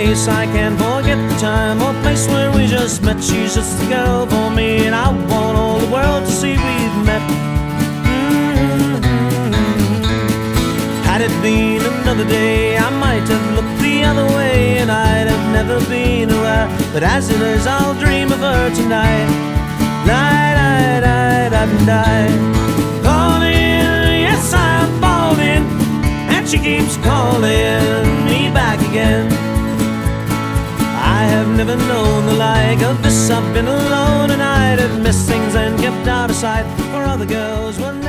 face. I can't forget the time or place where we just met. She's just the girl for me, and I want all the world to see we've met. Had it been another day, I might have looked the other way, and I'd have never been aware. But as it is, I'll dream of her tonight. Night, night, night, night, night. Calling, yes, I'm falling, and she keeps calling me back again. I have never known the like of this. I've been alone, and I'd have missed things and kept out of sight, for other girls were